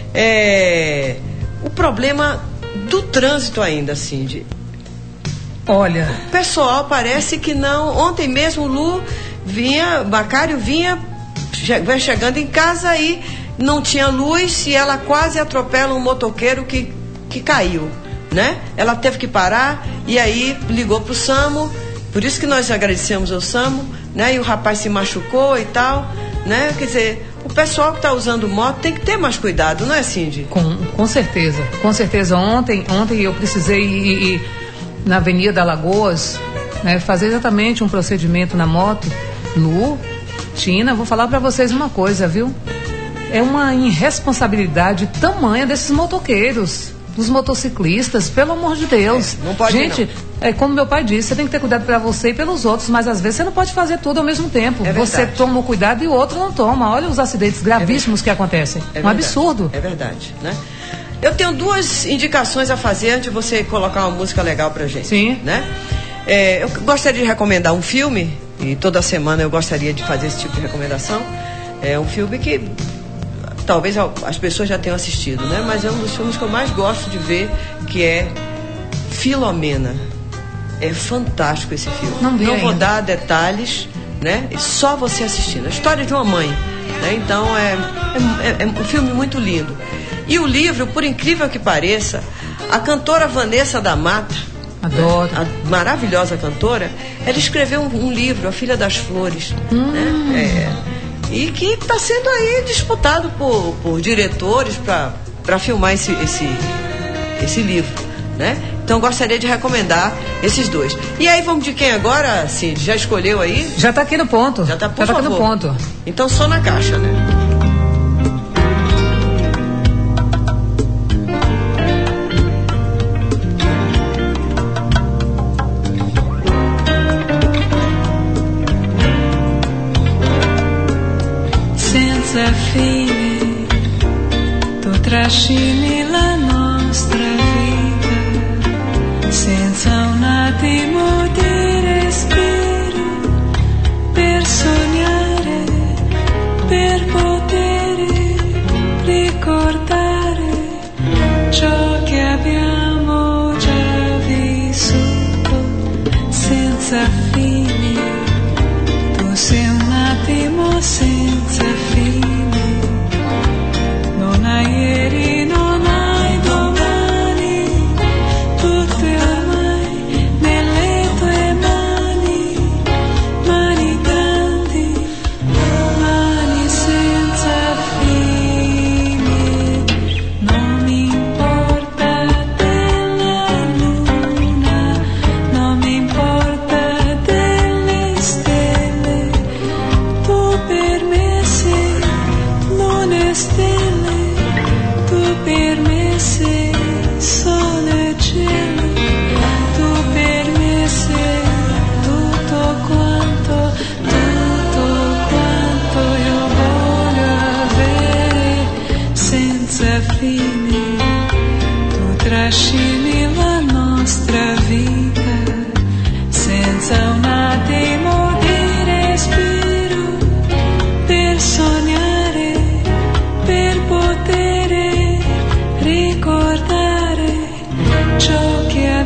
é o problema do trânsito ainda, Cindy. Olha, o pessoal parece que não. Ontem mesmo o Lu vinha, Macário vinha che- chegando em casa e não tinha luz e ela quase atropela um motoqueiro que, que caiu, né? Ela teve que parar e aí ligou pro SAMU, por isso que nós agradecemos ao SAMU, né? E o rapaz se machucou e tal, né? Quer dizer, o pessoal que está usando moto tem que ter mais cuidado, não é, Cindy? Com, com certeza, com certeza. Ontem, ontem eu precisei ir, ir na Avenida Alagoas, né, fazer exatamente um procedimento na moto. Lu, Tina, vou falar para vocês uma coisa, viu? É uma irresponsabilidade tamanha desses motoqueiros, dos motociclistas, pelo amor de Deus. É, não pode, gente, não. É como meu pai disse, você tem que ter cuidado para você e pelos outros, mas às vezes você não pode fazer tudo ao mesmo tempo. É você toma o cuidado e o outro não toma. Olha os acidentes gravíssimos é que acontecem. É um verdade. Absurdo. É verdade, né? Eu tenho duas indicações a fazer antes de você colocar uma música legal pra gente. Sim. Né? É, eu gostaria de recomendar um filme, e toda semana eu gostaria de fazer esse tipo de recomendação. É um filme que talvez as pessoas já tenham assistido, né? Mas é um dos filmes que eu mais gosto de ver, que é Filomena. É fantástico esse filme. Não, Não vou dar detalhes, né? Só você assistindo. A história de uma mãe, né? Então é, é, é um filme muito lindo. E o livro, por incrível que pareça, a cantora Vanessa da Mata, adoro, né, a maravilhosa cantora, ela escreveu um, um livro, A Filha das Flores, hum. né, é, e que está sendo aí disputado por, por diretores para filmar esse, esse, esse livro, né? Então gostaria de recomendar esses dois. E aí vamos de quem agora, Cid? Já escolheu aí? Já está aqui no ponto. Já está Já tá aqui no ponto. Então só na caixa, né? Senza fine tu trascini la nostra vita, senza un attimo di respiro, per sognare, per poter ricordare ciò che abbiamo già vissuto. Senza fine tu sei un attimo senza fine, non hai ieri, non hai domani, tutto è ormai nelle tue mani, mani grandi, mani senza fine. Non mi importa della luna, non mi importa delle stelle, tu per me sei luna e stelle, tu per me sei sole e cielo, tu per me sei tutto quanto, tutto quanto io voglio avere. Senza fine tu trascini la nostra vita, senza un attimo di respiro, per sognare, per poter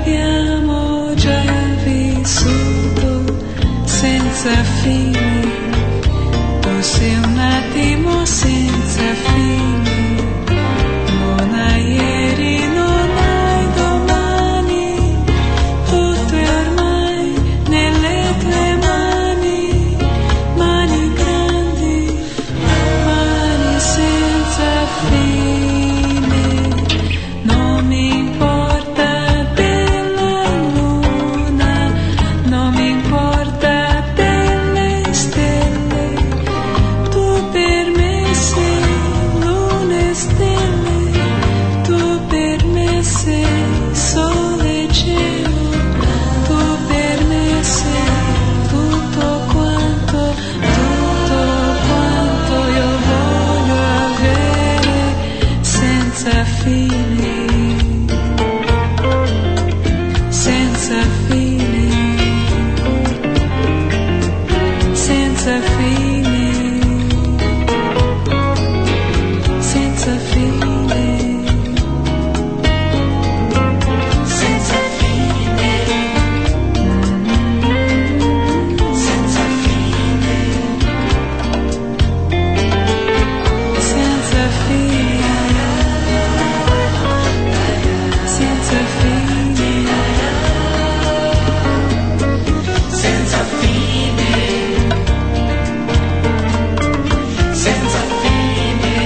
abbiamo già vissuto senza fine, forse un attimo senza fine, non hai ieri, non hai domani, tutto è ormai nelle tue mani, mani grandi, mani senza fine, non mi importa della luna, non mi importa delle stelle, tu per me sei luna e stelle, tu per me sei sole e cielo, tu per me sei tutto quanto, tutto quanto io voglio avere senza fine, senza fine, senza fine, senza fine, senza fine, senza fine, senza fine, senza fine, senza fine, senza fine,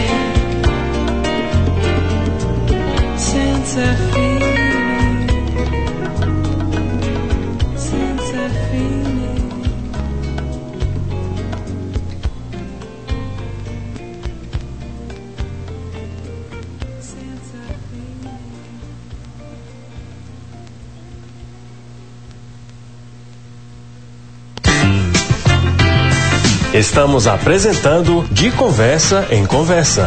senza fine, senza fine. Estamos apresentando De Conversa em Conversa.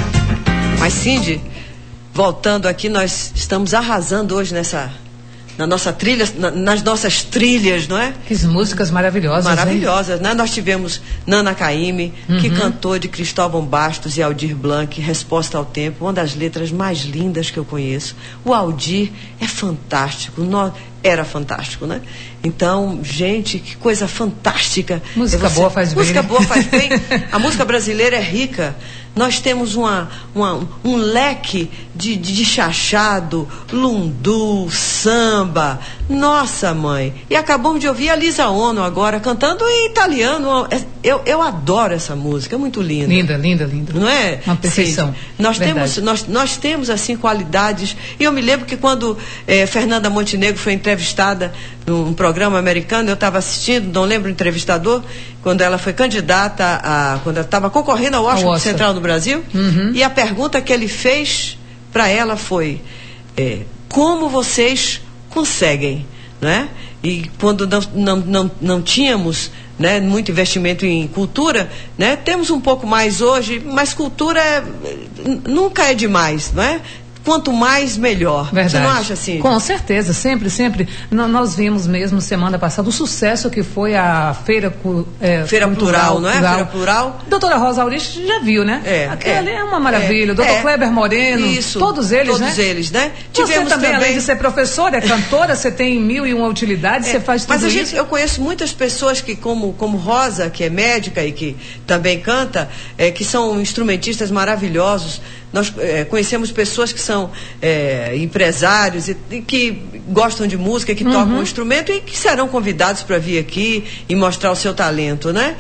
Mas Cindy, voltando aqui, nós estamos arrasando hoje nessa, na nossa trilha, na- nas nossas trilhas, não é? Que músicas maravilhosas, hein? Maravilhosas, né? Nós tivemos Nana Caymmi, que Uhum. cantou de Cristóvão Bastos e Aldir Blanc, Resposta ao Tempo, uma das letras mais lindas que eu conheço. O Aldir é fantástico, nó- era fantástico, né? Então, gente, que coisa fantástica. Música É você- boa faz bem, Música né? boa faz bem. A música brasileira é rica. Nós temos uma, uma- um leque de, de, de chachado, lundu, samba. Nossa, mãe. E acabamos de ouvir a Lisa Ono agora cantando em italiano. Eu, eu adoro essa música, é muito linda. Linda, linda, linda. Não é? Uma perfeição. Sim. Nós Verdade. temos, nós, nós temos assim qualidades. E eu me lembro que quando eh, Fernanda Montenegro foi entrevistada num programa americano, eu estava assistindo, não lembro o entrevistador, quando ela foi candidata a, quando ela estava concorrendo ao Oscar, Ao Oscar. Central no Brasil, Uhum. e a pergunta que ele fez para ela foi eh, como vocês conseguem, né? E quando não, não, não, não tínhamos, né, muito investimento em cultura, né, temos um pouco mais hoje, mas cultura é, nunca é demais, não é? Quanto mais, melhor. Verdade. Você não acha assim? Com certeza, sempre, sempre. N- nós vimos mesmo semana passada o sucesso que foi a Feira cu- é, Feira Plural, não é? Feira Plural. Doutora Rosa Aurich já viu, né? É, Aquilo é. ali é uma maravilha. É, Doutor é. Kleber Moreno. Isso. Todos eles, todos né? Todos eles, né? Você também, além de ser professora, é cantora, você tem mil e uma utilidades, É, você faz tudo mas a isso. gente, eu conheço muitas pessoas que, como, como Rosa, que é médica e que também canta, é, que são instrumentistas maravilhosos. Nós é, conhecemos pessoas que são é, empresários e, e que gostam de música, que Uhum. tocam um instrumento e que serão convidados para vir aqui e mostrar o seu talento, né?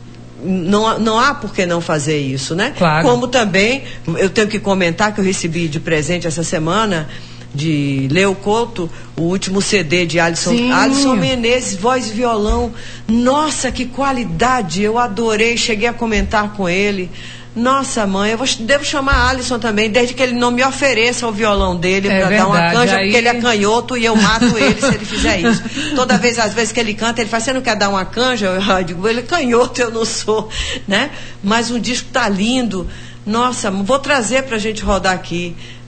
Não, há- não há por que não fazer isso, né? Claro. Como também, eu tenho que comentar que eu recebi de presente essa semana de Leo Couto, o último C D de Alisson, Sim. Alisson Menezes, voz e violão. Nossa, que qualidade! Eu adorei, cheguei a comentar com ele. Nossa, mãe, eu vou, devo chamar a Alisson também, desde que ele não me ofereça o violão dele É para dar uma verdade, canja, aí- porque ele é canhoto e eu mato ele se ele fizer isso. Toda vez, às vezes que ele canta, ele fala, você não quer dar uma canja? Eu digo, ele é canhoto, eu não sou, né? Mas o disco tá lindo. Nossa, vou trazer pra gente rodar aqui.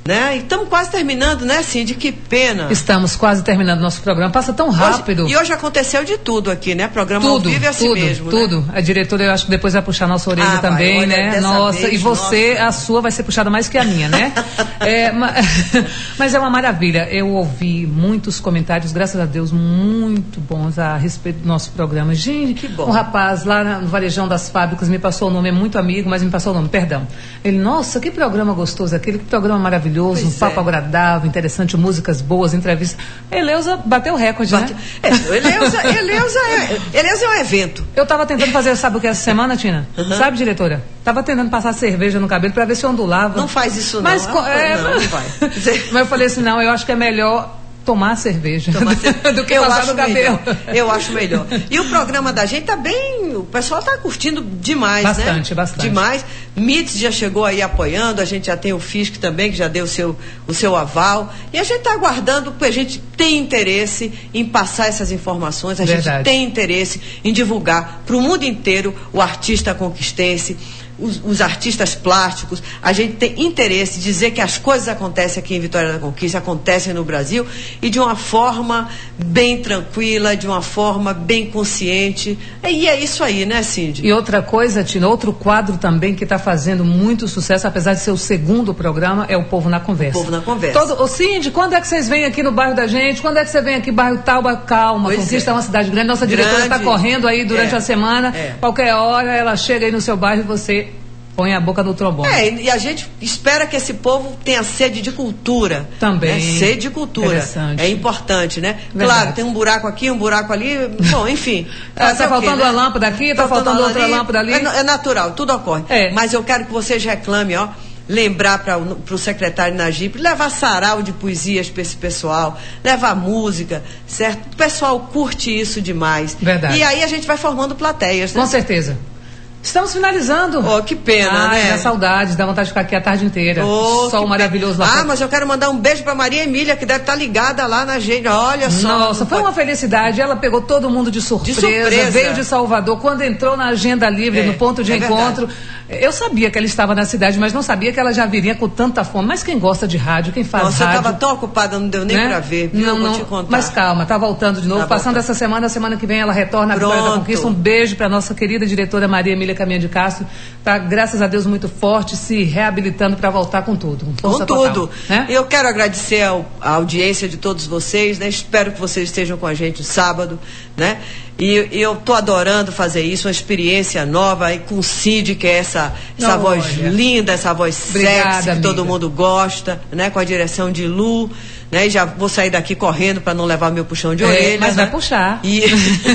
Né? E estamos quase terminando, né, Cindy? Que pena. Estamos quase terminando nosso programa. Passa tão rápido. Hoje, e hoje aconteceu de tudo aqui, né? Programa tudo, ao vivo é assim tudo, mesmo. Tudo. Né? A diretora, eu acho que depois vai puxar nossa orelha ah, também, vai, né? Nossa, vez, e você, nossa. A sua vai ser puxada mais que a minha, né? é, ma... Mas é uma maravilha. Eu ouvi muitos comentários, graças a Deus, muito bons a respeito do nosso programa. Gente, que bom. Um rapaz lá no Varejão das Fábricas me passou o nome, é muito amigo, mas me passou o nome, perdão. Ele, nossa, que programa gostoso aquele, que programa maravilhoso, pois um papo é. agradável, interessante, músicas boas, entrevistas. Eleusa bateu o recorde, Bate... né? É, Eleusa, Eleusa, é, Eleusa é um evento. Eu tava tentando fazer, sabe o que é essa semana, Tina? Uhum. Sabe, diretora? Tava tentando passar cerveja no cabelo pra ver se ondulava. Não faz isso não. Mas, não, é, não, não vai. Mas eu falei assim, não, eu acho que é melhor tomar cerveja tomar cerveja. do que eu passar no cabelo. Melhor. Eu acho melhor. E o programa da gente tá bem, o pessoal tá curtindo demais, bastante, né? Bastante, bastante. Demais. M I T S já chegou aí apoiando, a gente já tem o F I S C também, que já deu o seu, o seu aval. E a gente está aguardando, porque a gente tem interesse em passar essas informações, a Verdade. gente tem interesse em divulgar para o mundo inteiro o artista conquistense, Os, os artistas plásticos. A gente tem interesse em dizer que as coisas acontecem aqui em Vitória da Conquista, acontecem no Brasil, e de uma forma bem tranquila, de uma forma bem consciente. E é isso aí, né, Cindy? E outra coisa, Tina, outro quadro também que está fazendo muito sucesso, apesar de ser o segundo programa, é o Povo na Conversa. O Povo na Conversa. Todo, ô, Cindy, quando é que vocês vêm aqui no bairro da gente? Quando é que você vem aqui, bairro tal, bairro calma? Pois Conquista é. é uma cidade grande, nossa grande. diretora está correndo aí durante é. a semana, é. qualquer hora ela chega aí no seu bairro e você põe a boca no trombone. É, e a gente espera que esse povo tenha sede de cultura. Também. Né? Sede de cultura. É importante, né? Verdade. Claro, tem um buraco aqui, um buraco ali. Bom, enfim. Está tá faltando quê, né? a lâmpada aqui, está faltando, faltando outra ali, lâmpada ali. É, é natural, tudo ocorre. É. Mas eu quero que vocês reclamem, ó. Lembrar para o secretário Najib, levar sarau de poesias para esse pessoal, levar música, certo? O pessoal curte isso demais. Verdade. E aí a gente vai formando plateias, né? Com certeza. Estamos finalizando. Oh, que pena, Ai, né? Dá saudade, dá vontade de ficar aqui a tarde inteira. Oh, Sol maravilhoso lá. Ah, pra... mas eu quero mandar um beijo pra Maria Emília, que deve estar ligada lá na gente. Olha só. Nossa, foi pode... uma felicidade. Ela pegou todo mundo de surpresa, de surpresa. Veio de Salvador. Quando entrou na agenda livre, é, no ponto de é encontro, verdade. Eu sabia que ela estava na cidade, mas não sabia que ela já viria com tanta fome. Mas quem gosta de rádio, quem faz Nossa, rádio... Nossa, eu estava tão ocupada, não deu nem né? pra ver. Viu? Não, não, vou te contar. Mas calma, tá voltando de novo. Tá Passando voltando. essa semana, a semana que vem ela retorna à Vitória da Conquista. Um beijo pra nossa querida diretora Maria Emília Caminha de Castro. Tá, graças a Deus, muito forte, se reabilitando para voltar com tudo. Com, força com tudo. Total, né? Eu quero agradecer ao, a audiência de todos vocês, né? Espero que vocês estejam com a gente sábado, né? E, e eu tô adorando fazer isso, uma experiência nova, e com o Cid, que é essa, essa voz linda, essa voz Obrigada, sexy, que amiga. todo mundo gosta, né? Com a direção de Lu, né? E já vou sair daqui correndo para não levar meu puxão de é, orelha. Mas né? vai puxar. E...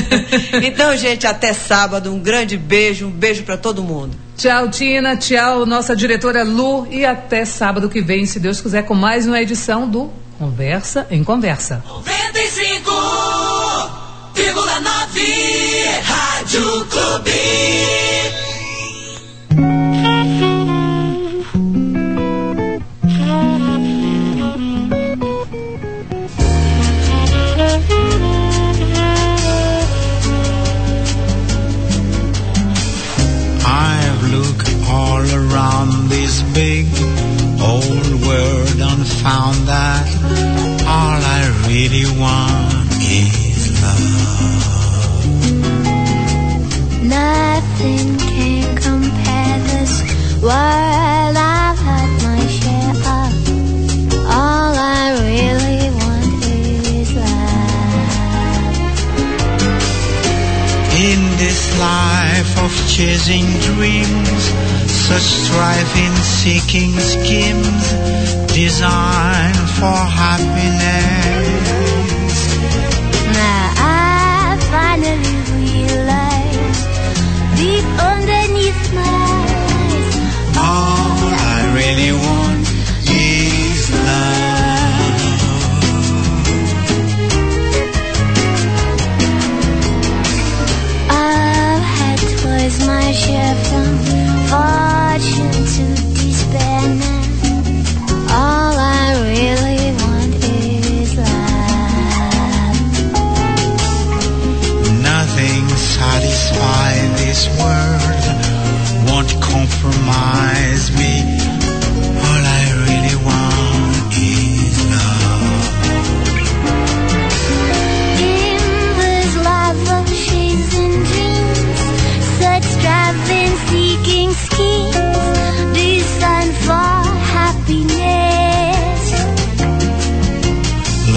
Então, gente, até sábado, um grande beijo, um beijo para todo mundo. Tchau, Tina, tchau, nossa diretora Lu, e até sábado que vem, se Deus quiser, com mais uma edição do Conversa em Conversa. noventa e cinco vírgula nove Rádio Clube. I've looked all around this big old world and found that all I really want is love. Nothing can compare this world I've had my share of. All I really want is love. In this life of chasing dreams, such striving, seeking schemes designed for happiness. Now I finally realize deep underneath my eyes, all I really want is love. I've had twice my share from fortune to despair now. All I really want is love. Nothing satisfies this world, won't compromise me. All I really want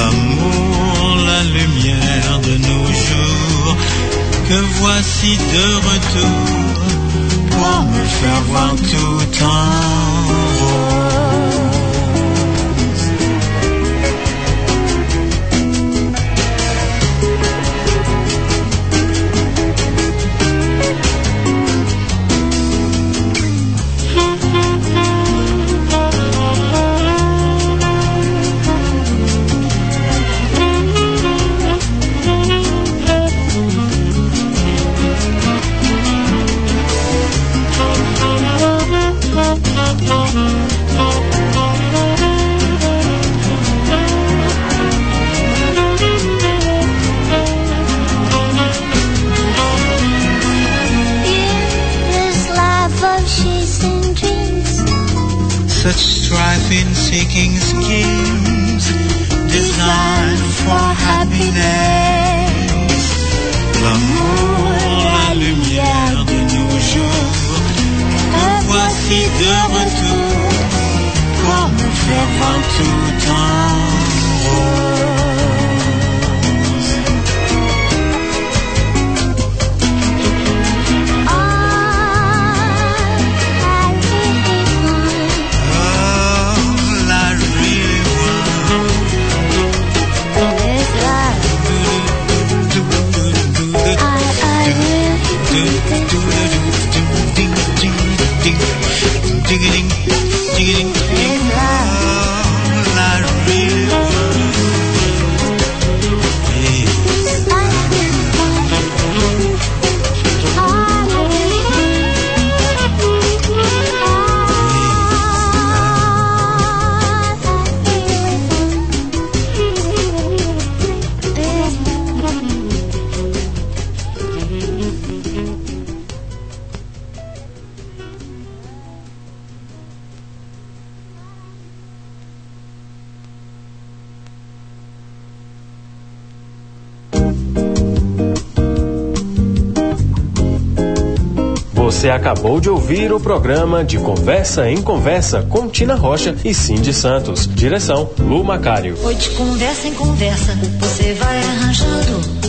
L'amour, la lumière de nos jours, que voici de retour pour me faire voir tout en rose. Such strife seeking schemes designed for happiness. L'amour, la lumière de nos jours, que voici de retour pour me faire voir tout en rose. Ding-a-ding, ding-a-ding, ding. Oh, I really want Você acabou de ouvir o programa De Conversa em Conversa com Tina Rocha e Cindy Santos. Direção, Lu Macário. Foi de conversa em conversa, você vai arranjando